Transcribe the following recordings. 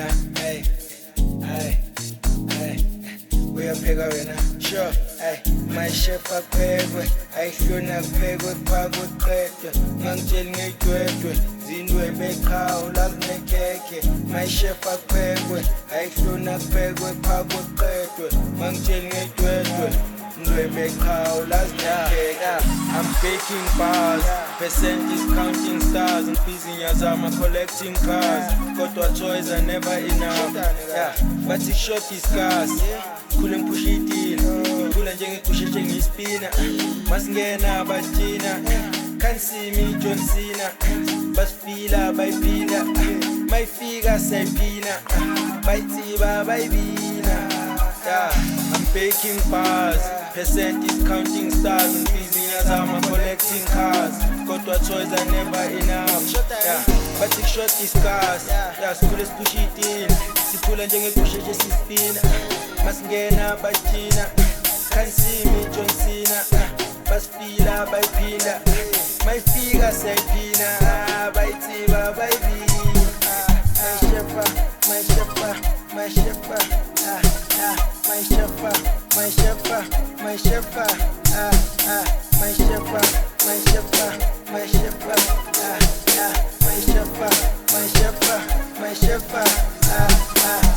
wena, hey, hey, hey. Uyapheka wena, sure, hey. My chef aphekwe, ayihlona kuphekwe phakwe qedwe. Ngangitshela ngedwedwe, zindwe beqhawe la kunekhekhe. My chef aphekwe, ayihlona kuphekwe phakwe qedwe. Ngangitshela ngedwedwe, zindwe beqhawe la kunekhekhe. I'm baking bars, percent is counting stars. Ngibizinya zama collecting cars. Kodwa choice are never enough, yeah. But it's short is scarce. Khule ngipusha itila, ngikhula njengegusha njengispina. Masingena abathina, can't see me John Cena. Basifila bayiphinda, mayifika sayiphina. Bayitsiba bayibina, yeah. I'm baking bars, percent is counting stars. Ngibizinya zama collecting cars. Kodwa choice are never enough, yeah. But it's short is scarce, yeah. Sikhule sipusha itila, sikhula njengegusha njengispina. Masingena bathina, can't see me John Cena. Basifila bayiphinda, mayifika sayiphina. Bayitsiba bayibina. My shefa, my shefa, my shefa, my shefa, my shefa, my shefa, my shefa, my shefa, my shefa, my shefa, my shefa, my shefa.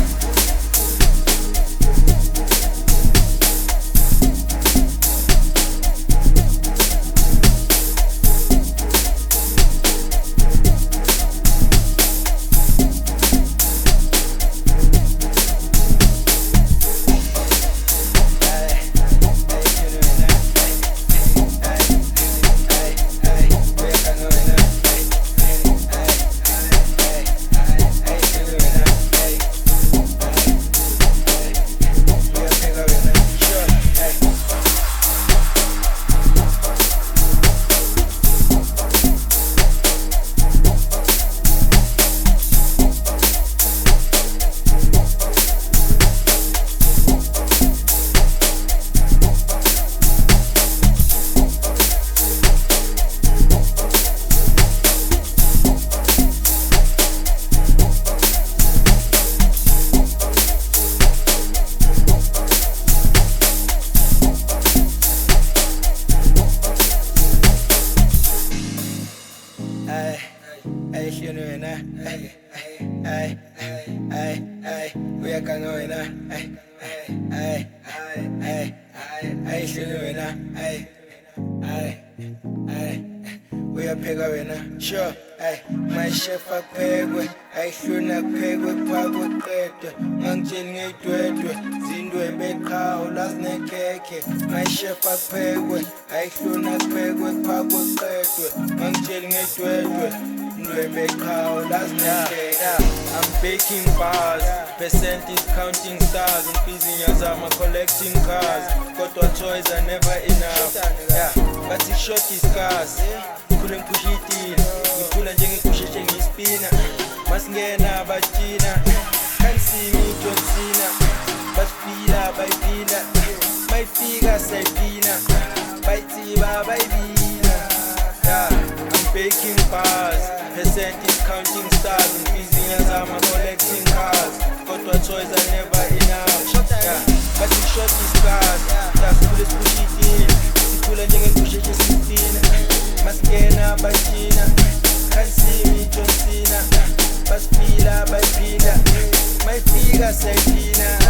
Ayihlweni wena, ay, ay, ay, ay, uyaganga wena, ay, ay, ay, ay, ayihlweni wena, ay, ay, ay, uyapheka wena, sure, ay. My chef aphekwe, ayihlona kuphekwe phakwe qedwe. Ngangitshela ngedwedwe, zindwe beqhawe la kunekhekhe. My chef aphekwe, ayihlona kuphekwe phakwe qedwe. Ngangitshela ngedwedwe, I'm baking bars, percent is counting stars. Ngibizinya zama collecting cars. Kodwa choice are never enough, yeah. But it's short is scarce. Khule ngipusha itila, ngikhula njengegusha njengispina. Masingena abathina, can't see me John Cena. Basifila bayiphinda, mayifika sayiphina. Bayitsiba bayibina, yeah. I'm baking bars, percent is counting stars. Ngibizinya zama collecting cars. Kodwa choice are never enough, yeah. But it's short is scarce, yeah. Sikhule sipusha itila, sikhula njengegusha njengispina. Masingena bathina, can't see me John Cena. Basifila bayiphinda, mayifika sayiphina.